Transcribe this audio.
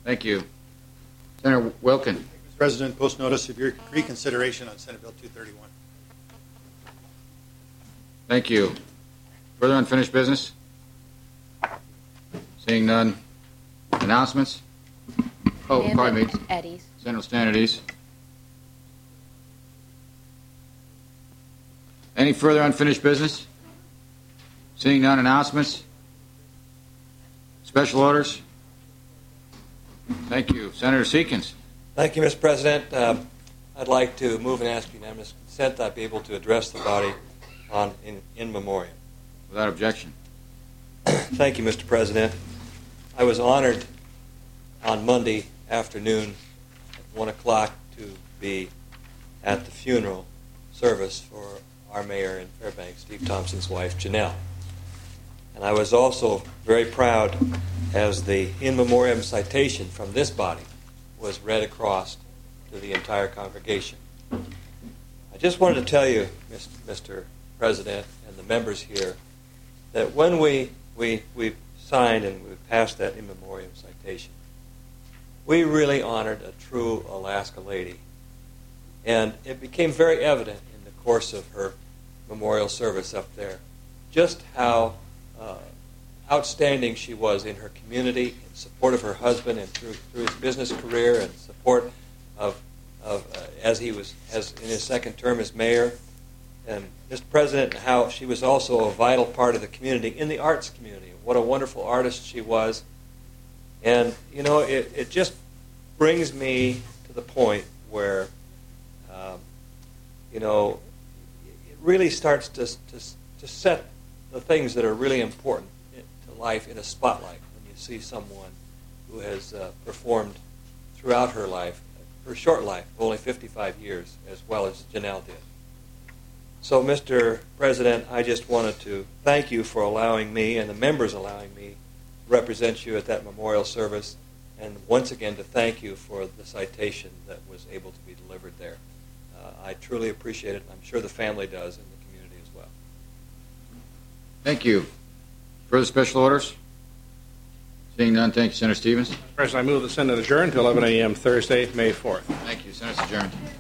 Thank you. Senator Wilkin. Mr. President, post notice of your reconsideration on Senate Bill 231. Thank you. Further unfinished business? Seeing none. Announcements? Oh, pardon me. Eddies. Senator Stanidis. Any further unfinished business? Seeing none. Announcements? Special orders? Thank you. Senator Seekins. Thank you, Mr. President. I'd like to move and ask unanimous consent that I be able to address the body on in memoriam. Without objection. Thank you, Mr. President. I was honored on Monday afternoon at 1 o'clock to be at the funeral service for our mayor in Fairbanks, Steve Thompson's wife, Janelle. And I was also very proud as the in memoriam citation from this body was read across to the entire congregation. I just wanted to tell you, Mr. President, and the members here, that when we signed and we passed that in memoriam citation, we really honored a true Alaska lady. And it became very evident in the course of her memorial service up there just how outstanding she was in her community, in support of her husband, and through his business career, and support of as in his second term as mayor. And Mr. President, how she was also a vital part of the community, in the arts community. What a wonderful artist she was. And, you know, it just brings me to the point where, you know, it really starts to set the things that are really important to life in a spotlight when you see someone who has performed throughout her life, her short life, only 55 years, as well as Janelle did. So, Mr. President, I just wanted to thank you for allowing me, and the members allowing me, to represent you at that memorial service, and once again to thank you for the citation that was able to be delivered there. I truly appreciate it, and I'm sure the family does, and the community as well. Thank you. Further special orders? Seeing none, thank you, Senator Stevens. Mr. President, I move the Senate adjourn to 11 a.m. Thursday, May 4th. Thank you. Senate's adjourned.